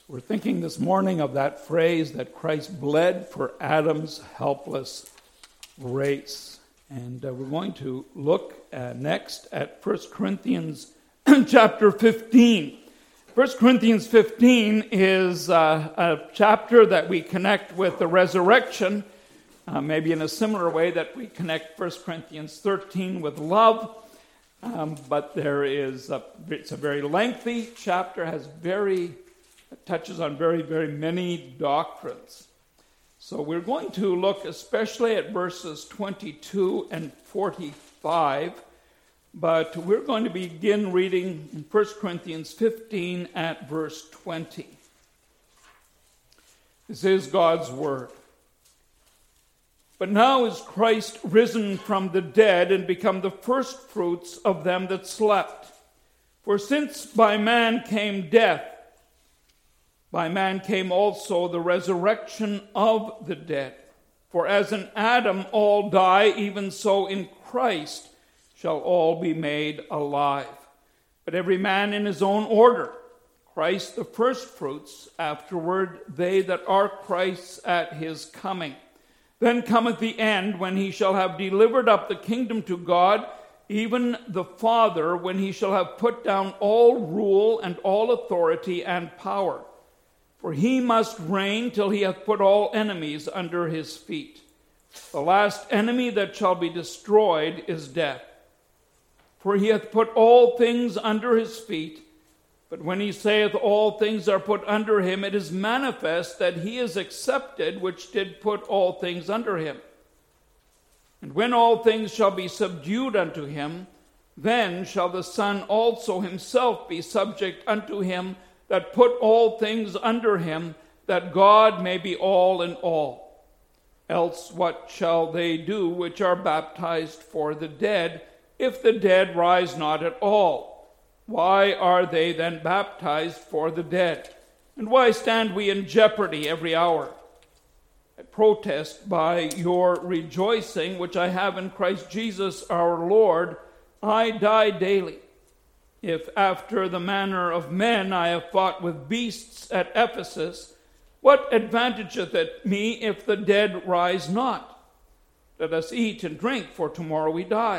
We're thinking this morning of that phrase that Christ bled for Adam's helpless race. And we're going to look next at 1 Corinthians chapter 15. 1 Corinthians 15 is a chapter that we connect with the resurrection, maybe in a similar way that we connect 1 Corinthians 13 with love. But it's a very lengthy chapter, touches on very, very many doctrines. So we're going to look especially at verses 22 and 45, but we're going to begin reading in 1 Corinthians 15 at verse 20. This is God's word. But now is Christ risen from the dead and become the firstfruits of them that slept. For since by man came death, by man came also the resurrection of the dead. For as in Adam all die, even so in Christ shall all be made alive. But every man in his own order. Christ the firstfruits, afterward they that are Christ's at his coming. Then cometh the end, when he shall have delivered up the kingdom to God, even the Father, when he shall have put down all rule and all authority and power. For he must reign till he hath put all enemies under his feet. The last enemy that shall be destroyed is death. For he hath put all things under his feet. But when he saith all things are put under him, it is manifest that he is accepted which did put all things under him. And when all things shall be subdued unto him, then shall the Son also himself be subject unto him that put all things under him, that God may be all in all. Else what shall they do which are baptized for the dead, if the dead rise not at all? Why are they then baptized for the dead? And why stand we in jeopardy every hour? I protest by your rejoicing, which I have in Christ Jesus our Lord, I die daily. If after the manner of men I have fought with beasts at Ephesus, what advantageth it me if the dead rise not? Let us eat and drink, for tomorrow we die.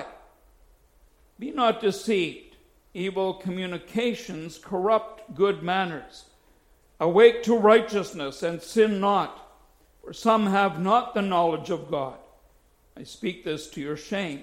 Be not deceived. Evil communications corrupt good manners. Awake to righteousness and sin not, for some have not the knowledge of God. I speak this to your shame.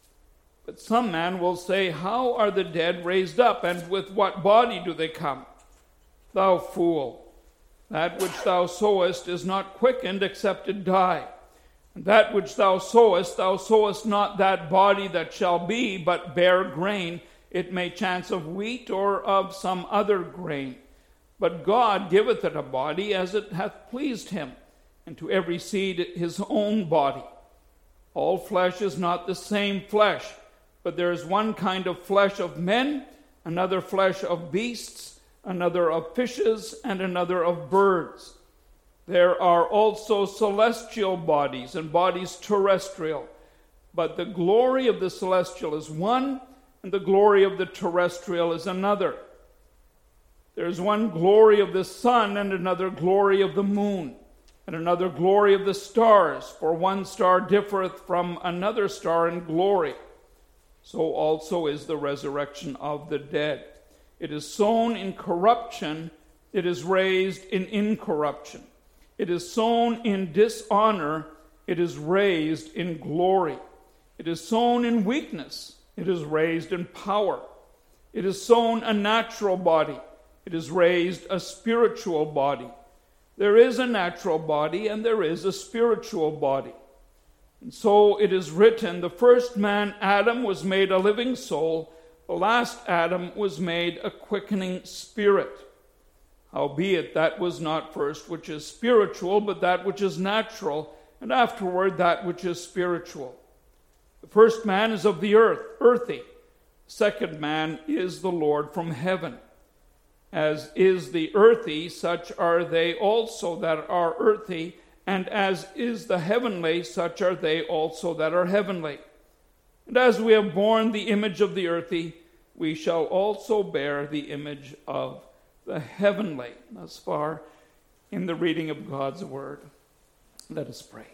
But some man will say, how are the dead raised up, and with what body do they come? Thou fool, that which thou sowest is not quickened except it die. And that which thou sowest not that body that shall be, but bare grain, it may chance of wheat or of some other grain. But God giveth it a body as it hath pleased him, and to every seed his own body. All flesh is not the same flesh, but there is one kind of flesh of men, another flesh of beasts, another of fishes, and another of birds. There are also celestial bodies and bodies terrestrial, but the glory of the celestial is one, and the glory of the terrestrial is another. There is one glory of the sun, and another glory of the moon, and another glory of the stars, for one star differeth from another star in glory. So also is the resurrection of the dead. It is sown in corruption, it is raised in incorruption. It is sown in dishonor, it is raised in glory. It is sown in weakness, it is raised in power. It is sown a natural body, it is raised a spiritual body. There is a natural body and there is a spiritual body. And so it is written, the first man, Adam, was made a living soul. The last Adam was made a quickening spirit. Howbeit that was not first which is spiritual, but that which is natural, and afterward that which is spiritual. The first man is of the earth, earthy. The second man is the Lord from heaven. As is the earthy, such are they also that are earthy, and as is the heavenly, such are they also that are heavenly. And as we have borne the image of the earthy, we shall also bear the image of the heavenly, thus far in the reading of God's word. Let us pray.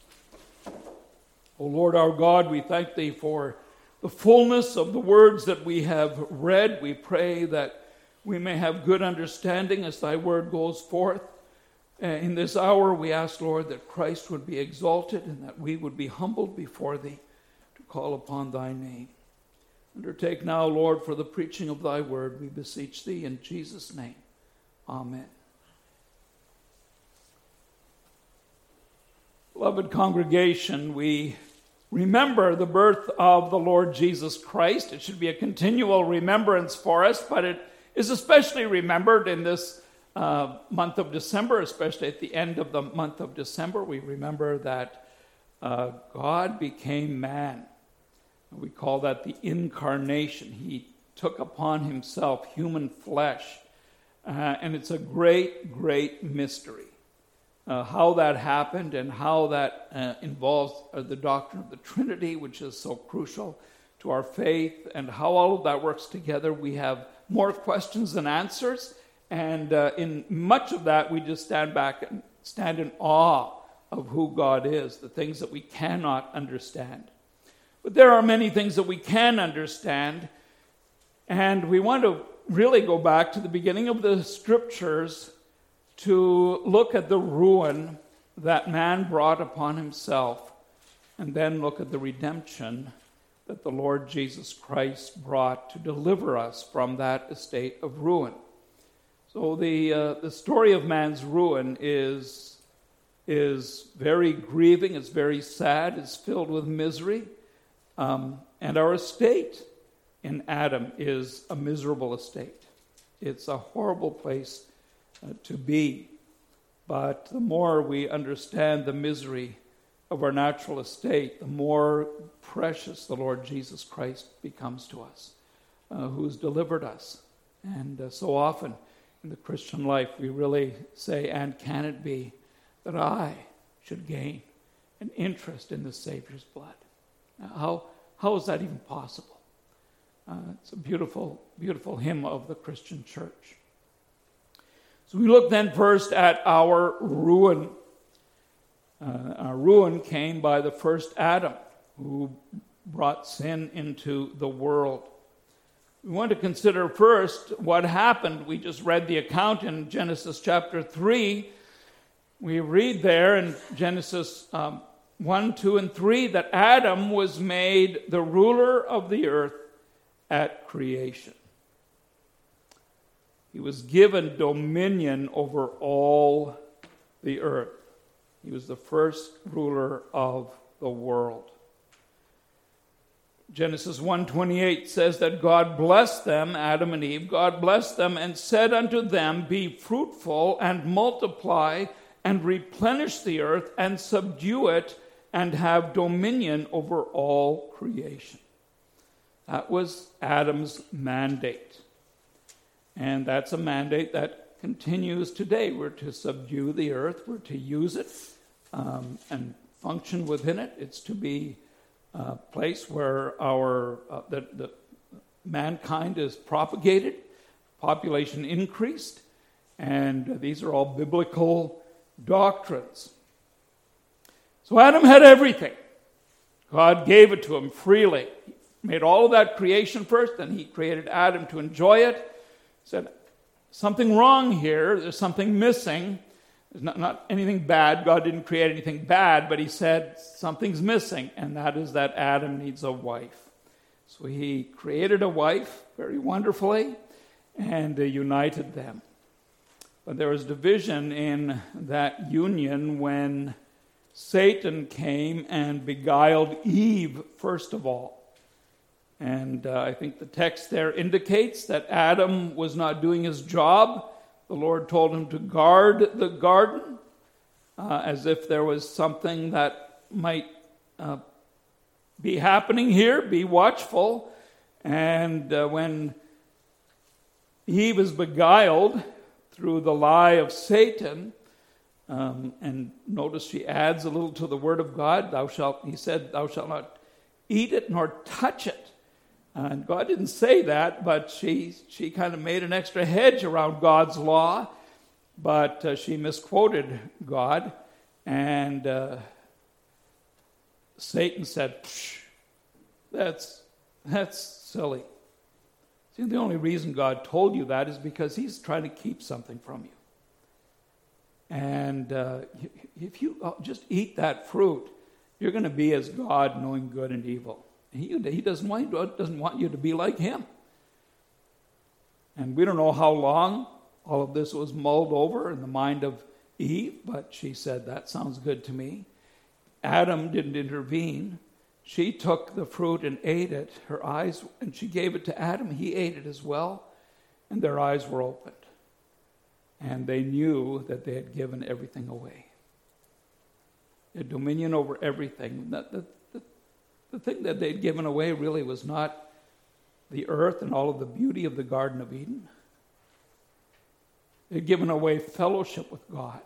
O Lord our God, we thank thee for the fullness of the words that we have read. We pray that we may have good understanding as thy word goes forth. In this hour we ask, Lord, that Christ would be exalted and that we would be humbled before thee to call upon thy name. Undertake now, Lord, for the preaching of thy word, we beseech thee in Jesus' name. Amen. Beloved congregation, we remember the birth of the Lord Jesus Christ. It should be a continual remembrance for us, but it is especially remembered in this month of December, especially at the end of the month of December. We remember that God became man. We call that the incarnation. He took upon himself human flesh. And it's a great, great mystery. How that happened and how that involves the doctrine of the Trinity, which is so crucial to our faith, and how all of that works together. We have more questions than answers. And in much of that, we just stand back and stand in awe of who God is, the things that we cannot understand. But there are many things that we can understand, and we want to really go back to the beginning of the Scriptures to look at the ruin that man brought upon himself, and then look at the redemption that the Lord Jesus Christ brought to deliver us from that estate of ruin. So the story of man's ruin is very grieving, it's very sad, it's filled with misery. And our estate in Adam is a miserable estate. It's a horrible place to be. But the more we understand the misery of our natural estate, the more precious the Lord Jesus Christ becomes to us, who's delivered us. And so often in the Christian life, we really say, and can it be that I should gain an interest in the Savior's blood? Now, how is that even possible? It's a beautiful, beautiful hymn of the Christian church. So we look then first at our ruin. Our ruin came by the first Adam, who brought sin into the world. We want to consider first what happened. We just read the account in Genesis chapter 3. We read there in Genesis 1, 2, and 3 that Adam was made the ruler of the earth at creation. He was given dominion over all the earth. He was the first ruler of the world. Genesis 1:28 says that God blessed them, Adam and Eve, God blessed them and said unto them, be fruitful and multiply and replenish the earth and subdue it and have dominion over all creation. That was Adam's mandate. And that's a mandate that continues today. We're to subdue the earth. We're to use it and function within it. It's to be a place where the mankind is propagated, population increased, and these are all biblical doctrines. So Adam had everything. God gave it to him freely. He made all of that creation first, then he created Adam to enjoy it. Said, something wrong here, there's something missing. There's not anything bad. God didn't create anything bad, but he said something's missing, and that is that Adam needs a wife. So he created a wife very wonderfully and united them. But there was division in that union when Satan came and beguiled Eve first of all. And I think the text there indicates that Adam was not doing his job. The Lord told him to guard the garden, as if there was something that might be happening here. Be watchful. And when Eve is beguiled through the lie of Satan, and notice she adds a little to the word of God. He said, thou shalt not eat it nor touch it. And God didn't say that, but she kind of made an extra hedge around God's law, but she misquoted God, and Satan said, "Psh, that's silly." See, the only reason God told you that is because he's trying to keep something from you. And if you just eat that fruit, you're going to be as God, knowing good and evil. He doesn't want you to be like him. And we don't know how long all of this was mulled over in the mind of Eve, but she said, "That sounds good to me." Adam didn't intervene. She took the fruit and ate it, her eyes, and she gave it to Adam. He ate it as well, and their eyes were opened. And they knew that they had given everything away. They had dominion over everything. The thing that they'd given away really was not the earth and all of the beauty of the Garden of Eden. They'd given away fellowship with God.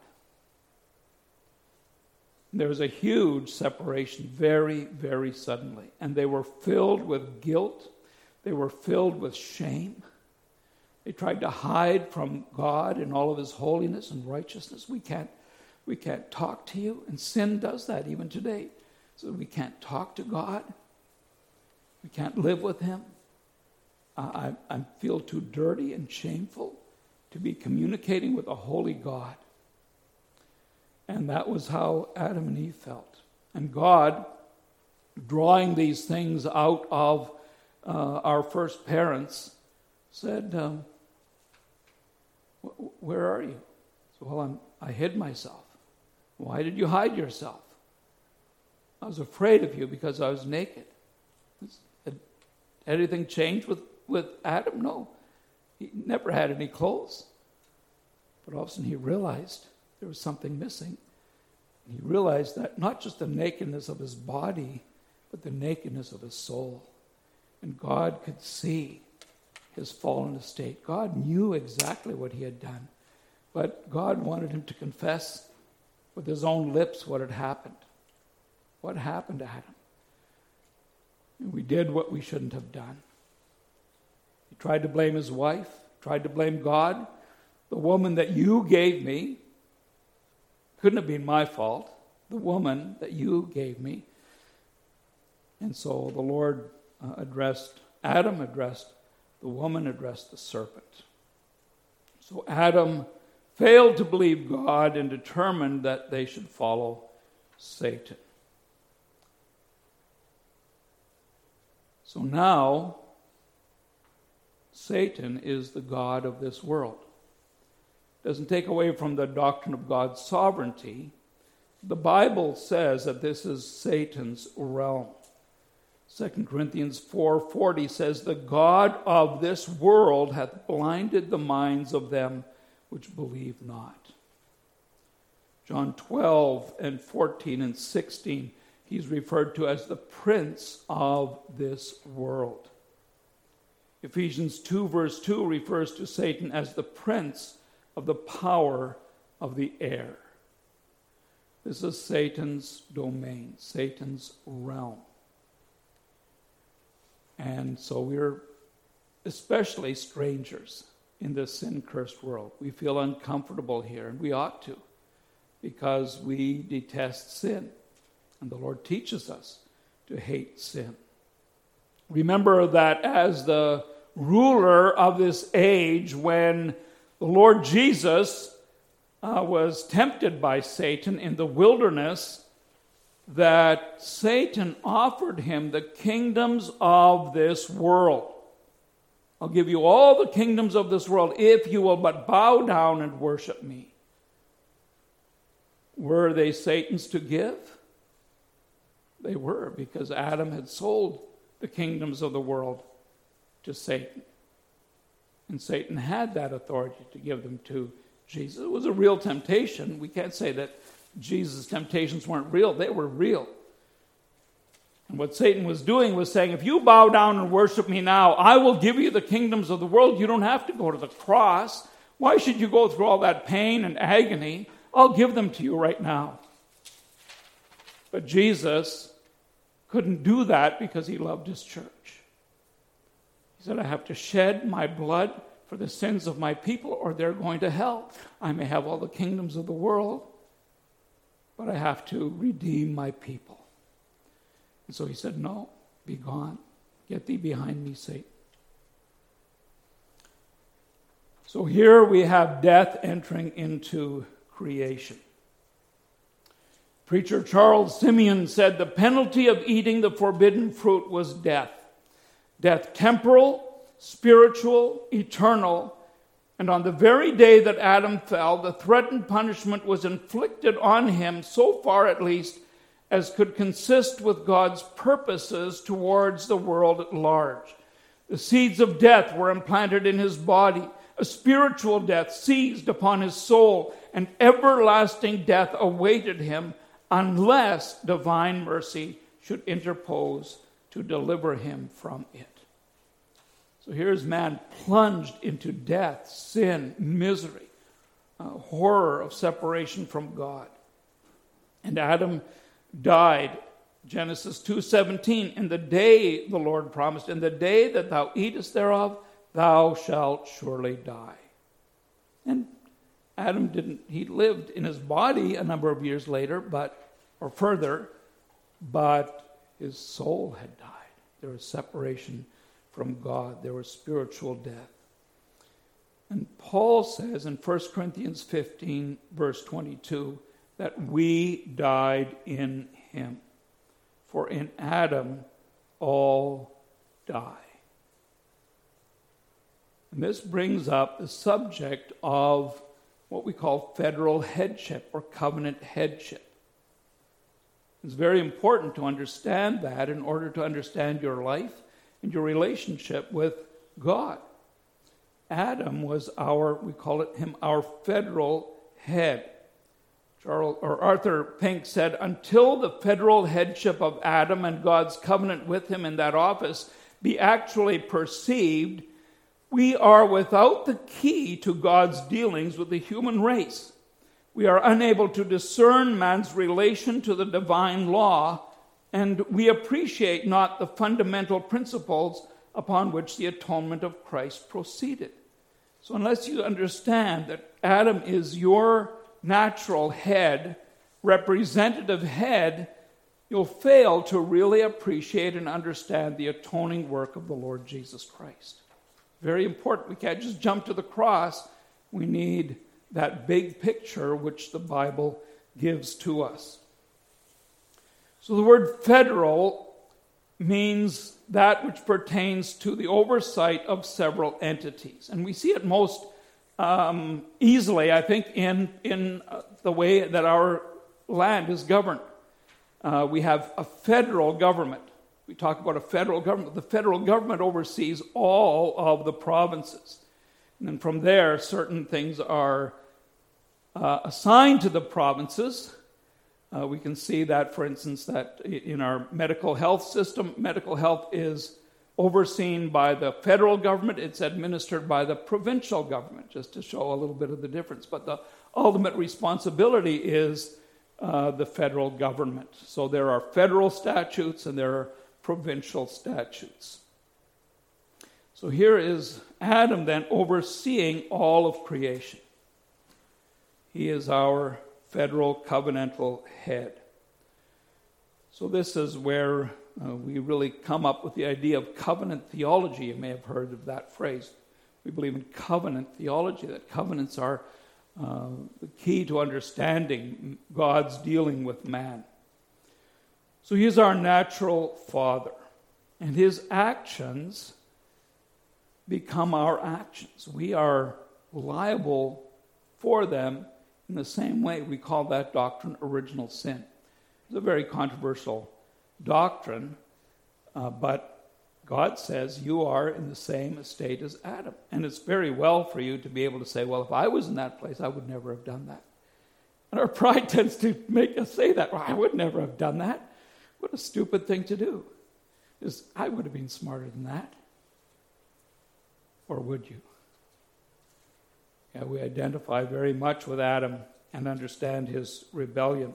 There was a huge separation very, very suddenly. And they were filled with guilt. They were filled with shame. They tried to hide from God in all of his holiness and righteousness. We can't talk to you. And sin does that even today. So we can't talk to God. We can't live with him. I feel too dirty and shameful to be communicating with a holy God. And that was how Adam and Eve felt. And God, drawing these things out of our first parents, said, "Where are you?" So, "Well, I hid myself." "Why did you hide yourself?" "I was afraid of you because I was naked." Had anything changed with Adam? No. He never had any clothes. But all of a sudden he realized there was something missing. And he realized that not just the nakedness of his body, but the nakedness of his soul. And God could see his fallen estate. God knew exactly what he had done. But God wanted him to confess with his own lips what had happened. What happened to Adam? And we did what we shouldn't have done. He tried to blame his wife, tried to blame God. "The woman that you gave me couldn't have been my fault. The woman that you gave me." And so the Lord addressed Adam, addressed the woman, addressed the serpent. So Adam failed to believe God and determined that they should follow Satan. So now, Satan is the god of this world. Doesn't take away from the doctrine of God's sovereignty. The Bible says that this is Satan's realm. 2 Corinthians 4:40 says, "The god of this world hath blinded the minds of them which believe not." John 12:14 and 16, he's referred to as the prince of this world. Ephesians 2 verse 2 refers to Satan as the prince of the power of the air. This is Satan's domain, Satan's realm. And so we're especially strangers in this sin-cursed world. We feel uncomfortable here, and we ought to, because we detest sin. And the Lord teaches us to hate sin. Remember that as the ruler of this age, when the Lord Jesus was tempted by Satan in the wilderness, that Satan offered him the kingdoms of this world. "I'll give you all the kingdoms of this world if you will but bow down and worship me." Were they Satan's to give? They were, because Adam had sold the kingdoms of the world to Satan. And Satan had that authority to give them to Jesus. It was a real temptation. We can't say that Jesus' temptations weren't real. They were real. And what Satan was doing was saying, if you bow down and worship me now, I will give you the kingdoms of the world. You don't have to go to the cross. Why should you go through all that pain and agony? I'll give them to you right now. But Jesus couldn't do that because he loved his church. He said, I have to shed my blood for the sins of my people, or they're going to hell. I may have all the kingdoms of the world, but I have to redeem my people. And so he said, no, be gone. Get thee behind me, Satan. So here we have death entering into creation. Preacher Charles Simeon said the penalty of eating the forbidden fruit was death. Death temporal, spiritual, eternal. And on the very day that Adam fell, the threatened punishment was inflicted on him, so far at least, as could consist with God's purposes towards the world at large. The seeds of death were implanted in his body. A spiritual death seized upon his soul, and everlasting death awaited him unless divine mercy should interpose to deliver him from it. So here's man plunged into death, sin, misery, horror of separation from God. And Adam died, Genesis 2:17, in the day the Lord promised, in the day that thou eatest thereof, thou shalt surely die. And Adam he lived in his body a number of years later, but his soul had died. There was separation from God. There was spiritual death. And Paul says in 1 Corinthians 15, verse 22, that we died in him. For in Adam all die. And this brings up the subject of what we call federal headship or covenant headship. It's very important to understand that in order to understand your life and your relationship with God. Adam was we call him our federal head. Arthur Pink said, until the federal headship of Adam and God's covenant with him in that office be actually perceived, we are without the key to God's dealings with the human race. We are unable to discern man's relation to the divine law, and we appreciate not the fundamental principles upon which the atonement of Christ proceeded. So unless you understand that Adam is your natural head, representative head, you'll fail to really appreciate and understand the atoning work of the Lord Jesus Christ. Very important. We can't just jump to the cross. We need that big picture which the Bible gives to us. So the word federal means that which pertains to the oversight of several entities. And we see it most easily, I think, in the way that our land is governed. We have a federal government. We talk about a federal government. The federal government oversees all of the provinces. And then from there, certain things are assigned to the provinces. We can see that, for instance, that in our medical health system, medical health is overseen by the federal government. It's administered by the provincial government, just to show a little bit of the difference. But the ultimate responsibility is the federal government. So there are federal statutes and there are provincial statutes. So here is Adam then overseeing all of creation. He is our federal covenantal head. So this is where we really come up with the idea of covenant theology. You may have heard of that phrase. We believe in covenant theology, that covenants are the key to understanding God's dealing with man. So he is our natural father, and his actions become our actions. We are liable for them in the same way. We call that doctrine original sin. It's a very controversial doctrine, but God says you are in the same estate as Adam. And it's very well for you to be able to say, well, if I was in that place, I would never have done that. And our pride tends to make us say that. Well, I would never have done that. What a stupid thing to do. I would have been smarter than that. Or would you? Yeah, we identify very much with Adam and understand his rebellion.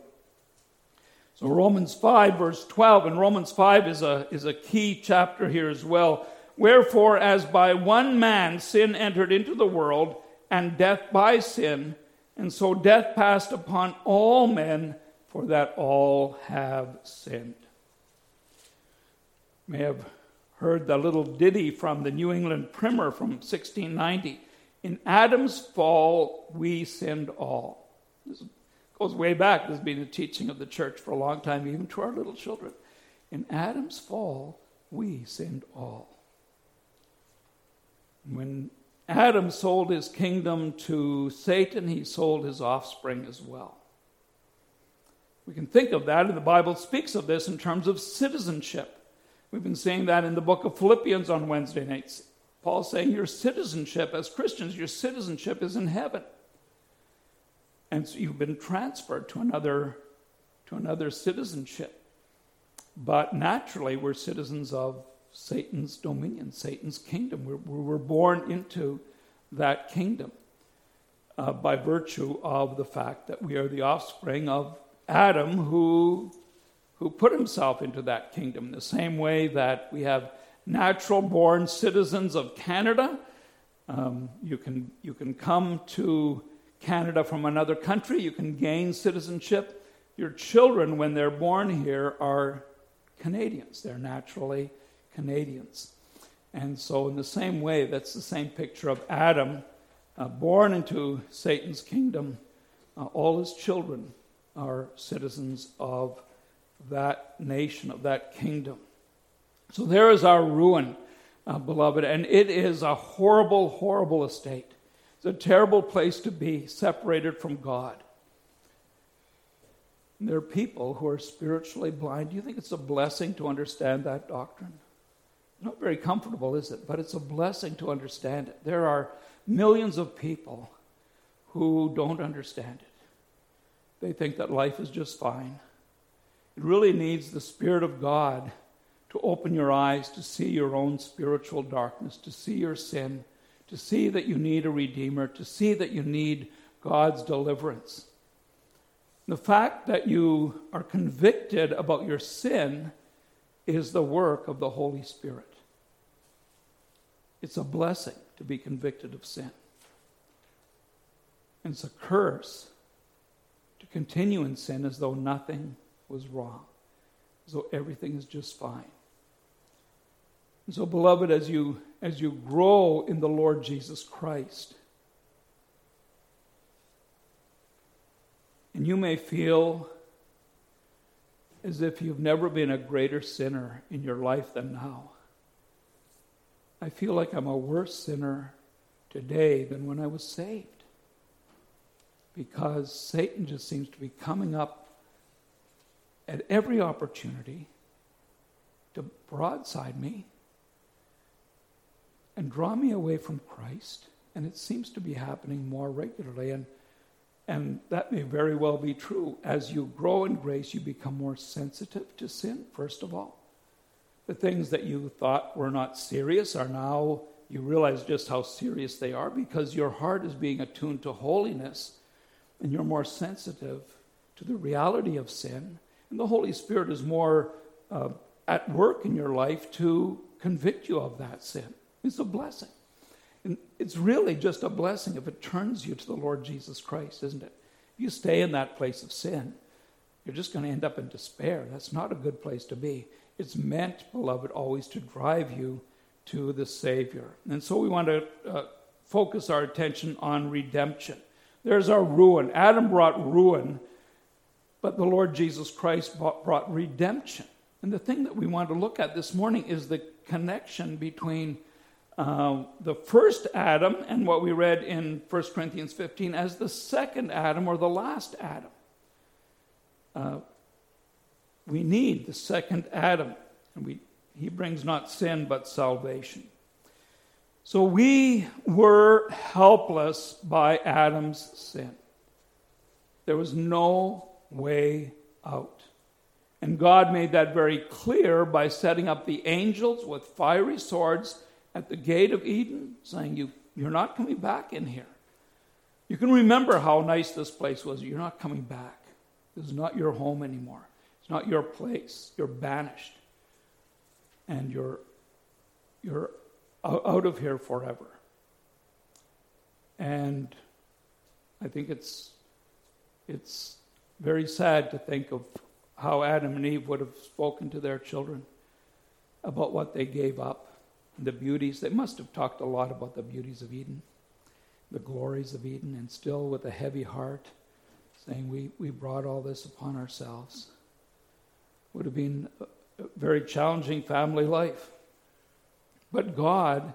So Romans 5, verse 12, and Romans 5 is a key chapter here as well. Wherefore, as by one man sin entered into the world, and death by sin, and so death passed upon all men, for that all have sinned. You may have heard the little ditty from the New England Primer from 1690. In Adam's fall, we sinned all. This goes way back. This has been the teaching of the church for a long time, even to our little children. In Adam's fall, we sinned all. When Adam sold his kingdom to Satan, he sold his offspring as well. We can think of that, and the Bible speaks of this in terms of citizenship. We've been seeing that in the book of Philippians on Wednesday nights. Paul's saying your citizenship as Christians, your citizenship is in heaven. And so you've been transferred to another citizenship. But naturally, we're citizens of Satan's dominion, Satan's kingdom. We were born into that kingdom by virtue of the fact that we are the offspring of Adam who put himself into that kingdom. The same way that we have natural-born citizens of Canada. You can come to Canada from another country. You can gain citizenship. Your children, when they're born here, are Canadians. They're naturally Canadians. And so in the same way, that's the same picture of Adam, born into Satan's kingdom. All his children are citizens of that nation, of that kingdom. So there is our ruin, beloved, and it is a horrible, horrible estate. It's a terrible place to be, separated from God. And there are people who are spiritually blind. Do you think it's a blessing to understand that doctrine? Not very comfortable, is it? But it's a blessing to understand it. There are millions of people who don't understand it. They think that life is just fine. It really needs the Spirit of God to open your eyes to see your own spiritual darkness, to see your sin, to see that you need a Redeemer, to see that you need God's deliverance. The fact that you are convicted about your sin is the work of the Holy Spirit. It's a blessing to be convicted of sin. And it's a curse to continue in sin as though nothing was wrong, as though everything is just fine. And so, beloved, as you grow in the Lord Jesus Christ, and you may feel as if you've never been a greater sinner in your life than now. I feel like I'm a worse sinner today than when I was saved, because Satan just seems to be coming up at every opportunity to broadside me and draw me away from Christ, and it seems to be happening more regularly, and that may very well be true. As you grow in grace, you become more sensitive to sin, first of all. The things that you thought were not serious are now, you realize just how serious they are, because your heart is being attuned to holiness, and you're more sensitive to the reality of sin, and the Holy Spirit is more at work in your life to convict you of that sin. It's a blessing. And it's really just a blessing if it turns you to the Lord Jesus Christ, isn't it? If you stay in that place of sin, you're just going to end up in despair. That's not a good place to be. It's meant, beloved, always to drive you to the Savior. And so we want to focus our attention on redemption. There's our ruin. Adam brought ruin, but the Lord Jesus Christ brought redemption. And the thing that we want to look at this morning is the connection between the first Adam and what we read in 1 Corinthians 15 as the second Adam or the last Adam. We need the second Adam. And he brings not sin but salvation. So we were helpless by Adam's sin. There was no way out. And God made that very clear by setting up the angels with fiery swords at the gate of Eden, saying, you're not coming back in here. You can remember how nice this place was. You're not coming back. This is not your home anymore. It's not your place. You're banished. And you're out of here forever. And I think it's very sad to think of how Adam and Eve would have spoken to their children about what they gave up, the beauties. They must have talked a lot about the beauties of Eden, the glories of Eden, and still with a heavy heart, saying, we brought all this upon ourselves. Would have been a very challenging family life. But God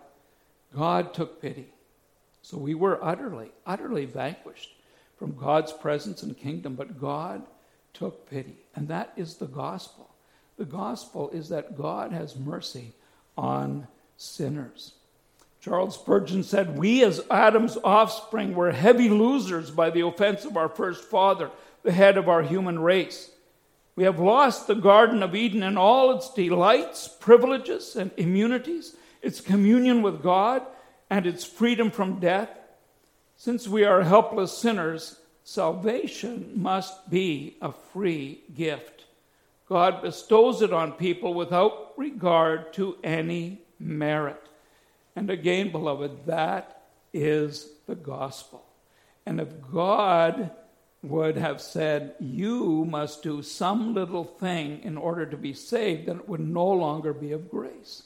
took pity. So we were utterly vanquished from God's presence and kingdom, but God took pity. And that is the gospel. The gospel is that God has mercy on sinners. Charles Spurgeon said, "We as Adam's offspring were heavy losers by the offense of our first father, the head of our human race. We have lost the Garden of Eden and all its delights, privileges, and immunities, its communion with God, and its freedom from death. Since we are helpless sinners, salvation must be a free gift. God bestows it on people without regard to any merit." And again, beloved, that is the gospel. And if God would have said, you must do some little thing in order to be saved, then it would no longer be of grace.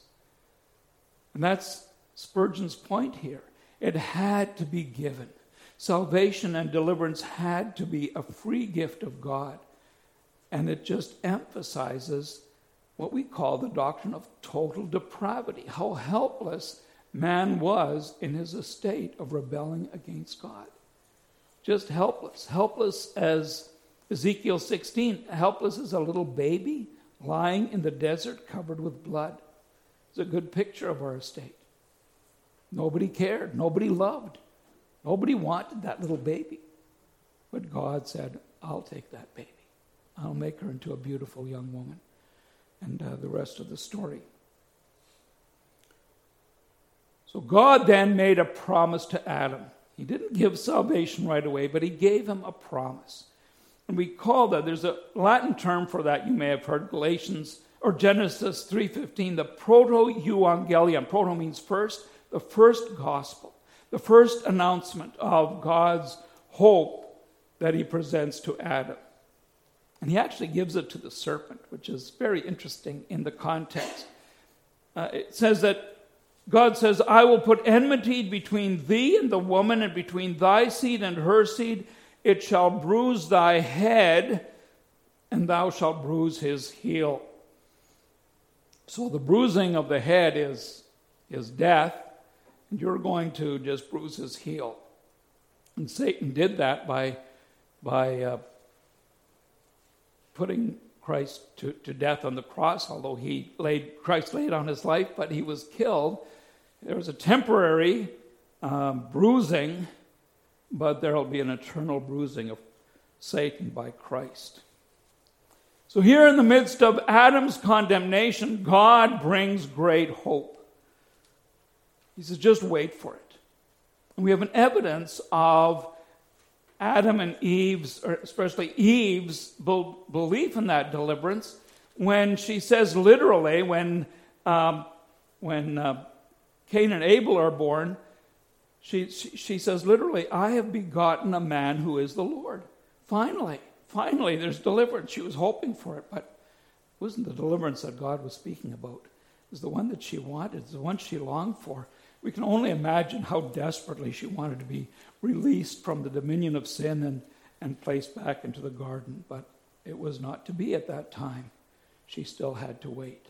And that's Spurgeon's point here. It had to be given. Salvation and deliverance had to be a free gift of God. And it just emphasizes what we call the doctrine of total depravity, how helpless man was in his estate of rebelling against God. Just helpless. Helpless as Ezekiel 16, helpless as a little baby lying in the desert covered with blood. It's a good picture of our estate. Nobody cared. Nobody loved. Nobody wanted that little baby. But God said, I'll take that baby. I'll make her into a beautiful young woman. And the rest of the story. So God then made a promise to Adam. He didn't give salvation right away, but he gave him a promise. And we call that, there's a Latin term for that you may have heard, Galatians or Genesis 3:15, the proto-euangelion. Proto means first, the first gospel, the first announcement of God's hope that he presents to Adam. And he actually gives it to the serpent, which is very interesting in the context. It says that God says, I will put enmity between thee and the woman, and between thy seed and her seed. It shall bruise thy head, and thou shalt bruise his heel. So the bruising of the head is death, and you're going to just bruise his heel. And Satan did that by putting Christ to death on the cross, although Christ laid on his life, but he was killed. There was a temporary bruising, but there will be an eternal bruising of Satan by Christ. So here in the midst of Adam's condemnation, God brings great hope. He says, just wait for it. And we have an evidence of Adam and Eve's, or especially Eve's, belief in that deliverance when she says literally, when Cain and Abel are born, she says literally, I have begotten a man who is the Lord. Finally, there's deliverance. She was hoping for it, but it wasn't the deliverance that God was speaking about. It was the one that she wanted, it's the one she longed for. We can only imagine how desperately she wanted to be released from the dominion of sin and placed back into the garden, but it was not to be at that time. She still had to wait.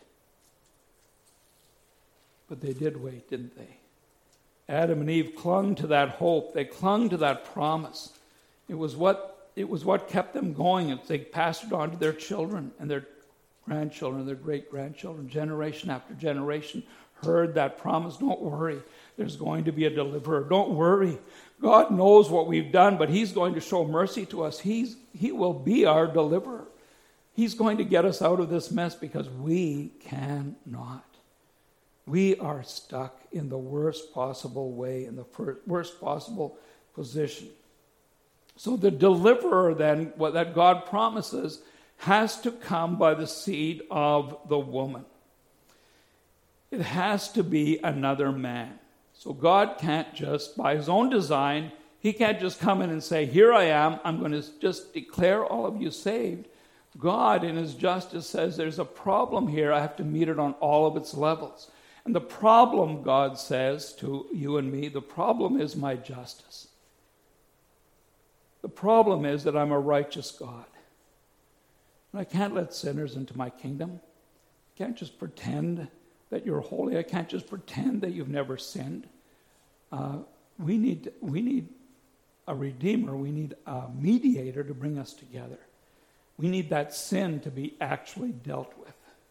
But they did wait, didn't they? Adam and Eve clung to that hope. They clung to that promise. It was what kept them going as they passed it on to their children and their grandchildren, their great-grandchildren. Generation after generation heard that promise. Don't worry, there's going to be a deliverer. Don't worry. God knows what we've done, but he's going to show mercy to us. He will be our deliverer. He's going to get us out of this mess because we cannot. We are stuck in the worst possible way, in the worst possible position. So the deliverer then, what that God promises, has to come by the seed of the woman. It has to be another man. So God can't just, by his own design, he can't just come in and say, here I am, I'm going to just declare all of you saved. God, in his justice, says there's a problem here. I have to meet it on all of its levels. And the problem, God says to you and me, the problem is my justice. The problem is that I'm a righteous God. And I can't let sinners into my kingdom. I can't just pretend that you're holy. I can't just pretend that you've never sinned. We need a redeemer. We need a mediator to bring us together. We need that sin to be actually dealt with.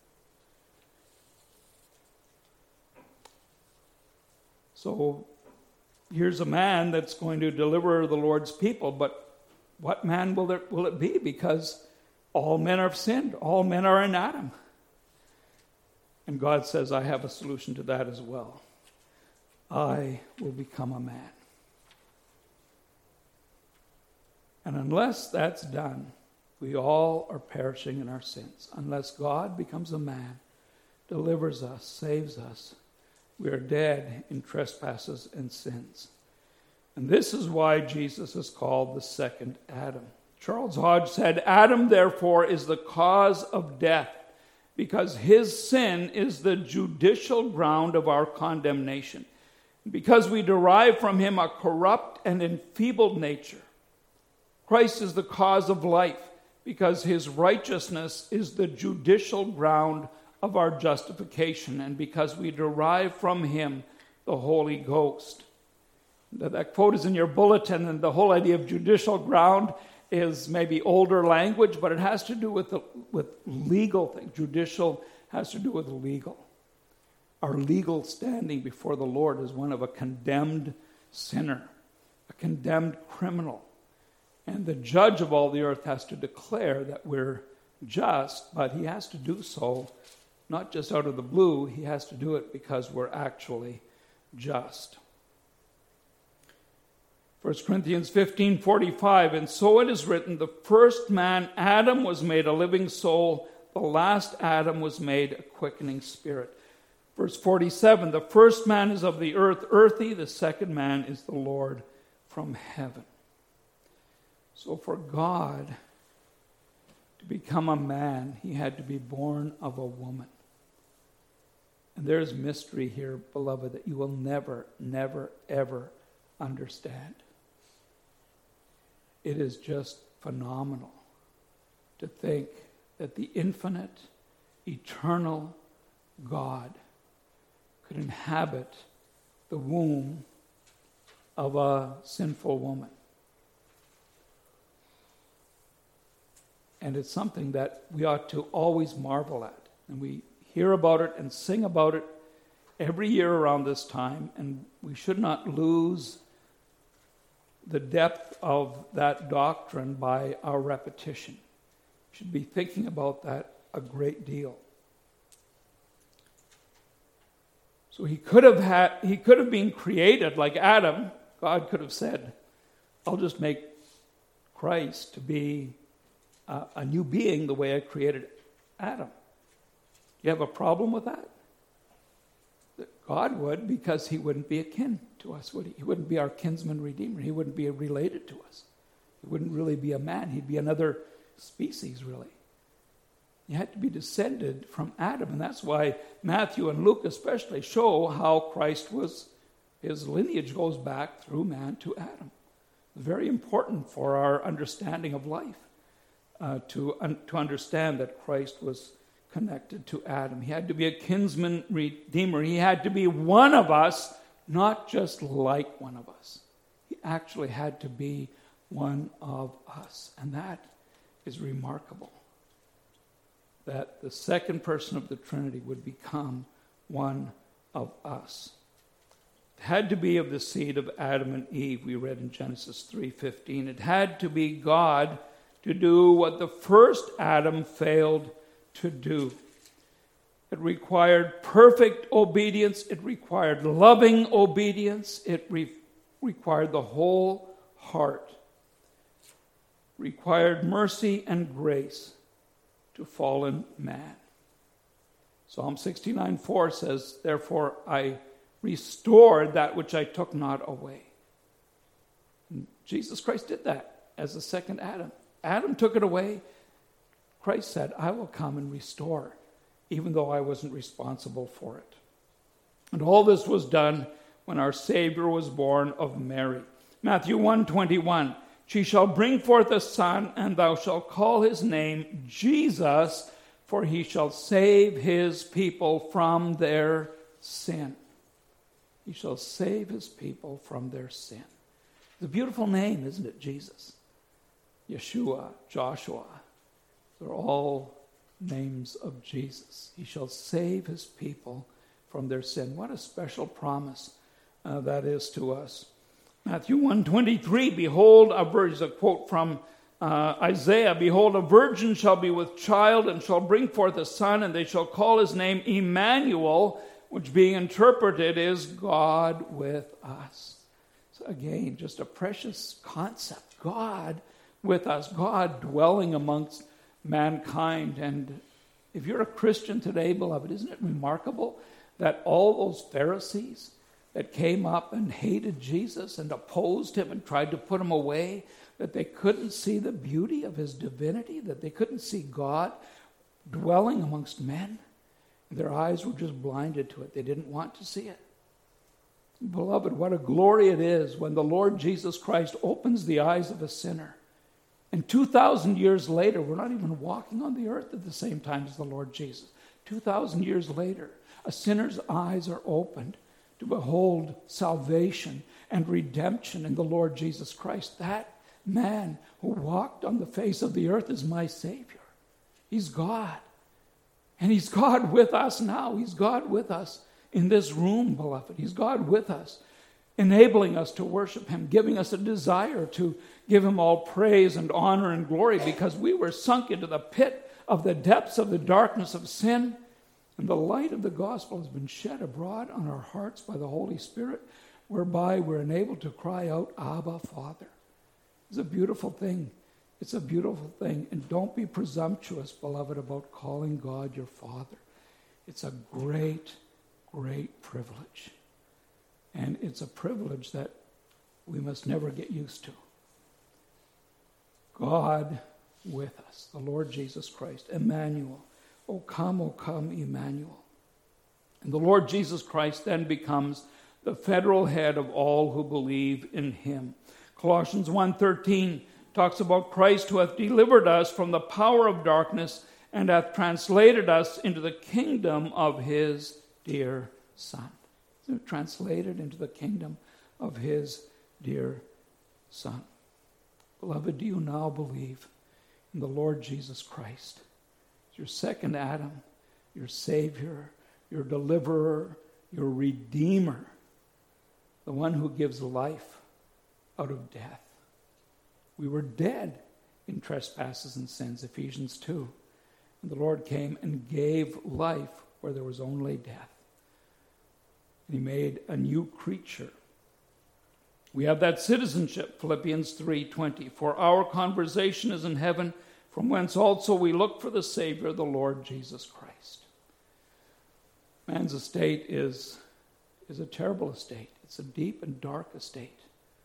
So here's a man that's going to deliver the Lord's people, but what man will it be? Because all men have sinned. All men are in Adam. And God says, I have a solution to that as well. I will become a man. And unless that's done, we all are perishing in our sins. Unless God becomes a man, delivers us, saves us, we are dead in trespasses and sins. And this is why Jesus is called the second Adam. Charles Hodge said, Adam, therefore, is the cause of death, because his sin is the judicial ground of our condemnation. Because we derive from him a corrupt and enfeebled nature. Christ is the cause of life, because his righteousness is the judicial ground of our justification, and because we derive from him the Holy Ghost. That quote is in your bulletin, and the whole idea of judicial ground is maybe older language, but it has to do with legal things. Judicial has to do with legal. Our legal standing before the Lord is one of a condemned sinner, a condemned criminal. And the judge of all the earth has to declare that we're just, but he has to do so not just out of the blue, he has to do it because we're actually just. 1 Corinthians 15:45, and so it is written, the first man, Adam, was made a living soul. The last Adam was made a quickening spirit. Verse 47, the first man is of the earth, earthy. The second man is the Lord from heaven. So for God to become a man, he had to be born of a woman. And there's mystery here, beloved, that you will never, never, ever understand. It is just phenomenal to think that the infinite, eternal God could inhabit the womb of a sinful woman. And it's something that we ought to always marvel at. And we hear about it and sing about it every year around this time, and we should not lose the depth of that doctrine by our repetition. We should be thinking about that a great deal. So he could have been created like Adam. God could have said, I'll just make Christ to be a new being the way I created Adam. You have a problem with that? God would, because he wouldn't be akin to us, would he? He wouldn't be our kinsman redeemer. He wouldn't be related to us. He wouldn't really be a man. He'd be another species, really. He had to be descended from Adam, and that's why Matthew and Luke especially show how Christ was, his lineage goes back through man to Adam. Very important for our understanding of life, to understand that Christ was connected to Adam. He had to be a kinsman redeemer. He had to be one of us, not just like one of us. He actually had to be one of us. And that is remarkable, that the second person of the Trinity would become one of us. It had to be of the seed of Adam and Eve, we read in Genesis 3:15. It had to be God to do what the first Adam failed to do. It required perfect obedience. It required loving obedience. It required the whole heart. It required mercy and grace to fallen man. Psalm 69:4 says, therefore I restored that which I took not away. And Jesus Christ did that as the second Adam. Adam took it away. Christ said, I will come and restore, even though I wasn't responsible for it. And all this was done when our Savior was born of Mary. Matthew 1:21, she shall bring forth a son, and thou shalt call his name Jesus, for he shall save his people from their sin. He shall save his people from their sin. It's a beautiful name, isn't it, Jesus? Yeshua, Joshua, they're all names of Jesus. He shall save his people from their sin. What a special promise that is to us. Matthew 1:23, behold, is a quote from Isaiah, behold, a virgin shall be with child and shall bring forth a son, and they shall call his name Emmanuel, which being interpreted is God with us. So again, just a precious concept. God with us, God dwelling amongst mankind. And if you're a Christian today, beloved, isn't it remarkable that all those Pharisees that came up and hated Jesus and opposed him and tried to put him away, that they couldn't see the beauty of his divinity, that they couldn't see God dwelling amongst men? Their eyes were just blinded to it. They didn't want to see it. Beloved, what a glory it is when the Lord Jesus Christ opens the eyes of a sinner. And 2,000 years later, we're not even walking on the earth at the same time as the Lord Jesus. 2,000 years later, a sinner's eyes are opened to behold salvation and redemption in the Lord Jesus Christ. That man who walked on the face of the earth is my Savior. He's God. And he's God with us now. He's God with us in this room, beloved. He's God with us, enabling us to worship him, giving us a desire to give him all praise and honor and glory, because we were sunk into the pit of the depths of the darkness of sin, and the light of the gospel has been shed abroad on our hearts by the Holy Spirit, whereby we're enabled to cry out, Abba, Father. It's a beautiful thing. It's a beautiful thing. And don't be presumptuous, beloved, about calling God your Father. It's a great, great privilege. And it's a privilege that we must never get used to. God with us, the Lord Jesus Christ, Emmanuel. O come, Emmanuel. And the Lord Jesus Christ then becomes the federal head of all who believe in him. Colossians 1:13 talks about Christ who hath delivered us from the power of darkness and hath translated us into the kingdom of his dear Son. So translated into the kingdom of his dear Son. Beloved, do you now believe in the Lord Jesus Christ? Your second Adam, your Savior, your deliverer, your Redeemer, the one who gives life out of death. We were dead in trespasses and sins, Ephesians 2. And the Lord came and gave life where there was only death. And he made a new creature. We have that citizenship, Philippians 3:20. For our conversation is in heaven, from whence also we look for the Savior, the Lord Jesus Christ. Man's estate is a terrible estate. It's a deep and dark estate.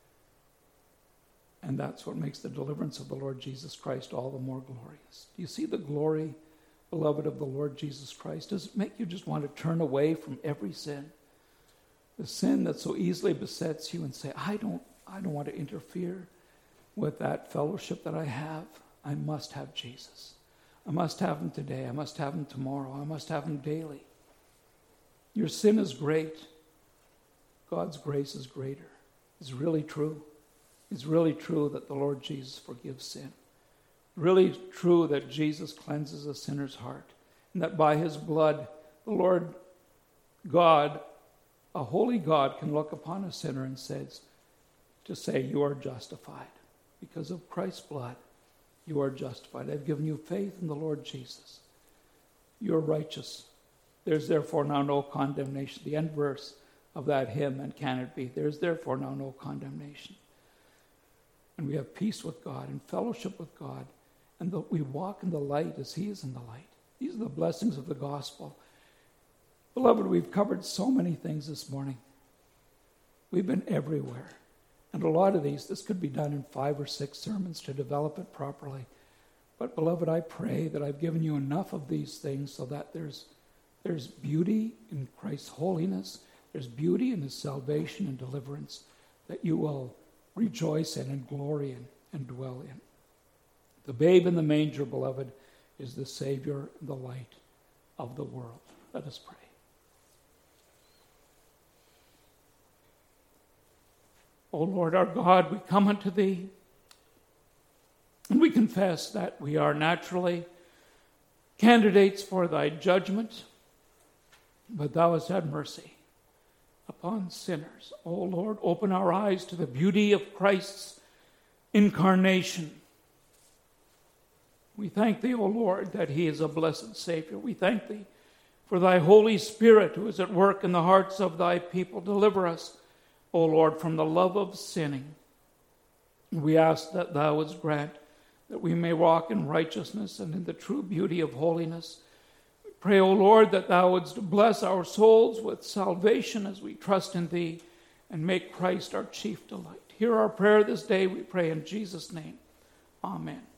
And that's what makes the deliverance of the Lord Jesus Christ all the more glorious. Do you see the glory, beloved, of the Lord Jesus Christ? Does it make you just want to turn away from every sin? The sin that so easily besets you and say, I don't want to interfere with that fellowship that I have. I must have Jesus. I must have him today. I must have him tomorrow. I must have him daily. Your sin is great. God's grace is greater. It's really true. It's really true that the Lord Jesus forgives sin. Really true that Jesus cleanses a sinner's heart. And that by his blood, the Lord God, a holy God, can look upon a sinner and says, to say, you are justified. Because of Christ's blood, you are justified. I've given you faith in the Lord Jesus. You are righteous. There's therefore now no condemnation. The end verse of that hymn, and can it be? There's therefore now no condemnation. And we have peace with God and fellowship with God. And we walk in the light as he is in the light. These are the blessings of the gospel. Beloved, we've covered so many things this morning. We've been everywhere. And a lot of this could be done in 5 or 6 sermons to develop it properly. But beloved, I pray that I've given you enough of these things so that there's beauty in Christ's holiness, there's beauty in his salvation and deliverance that you will rejoice in and glory in and dwell in. The babe in the manger, beloved, is the Savior and the light of the world. Let us pray. O Lord our God, we come unto thee, and we confess that we are naturally candidates for thy judgment, but thou hast had mercy upon sinners. O Lord, open our eyes to the beauty of Christ's incarnation. We thank thee, O Lord, that he is a blessed Savior. We thank thee for thy Holy Spirit who is at work in the hearts of thy people. Deliver us, O Lord, from the love of sinning. We ask that thou wouldst grant that we may walk in righteousness and in the true beauty of holiness. We pray, O Lord, that thou wouldst bless our souls with salvation as we trust in thee and make Christ our chief delight. Hear our prayer this day, we pray in Jesus' name. Amen.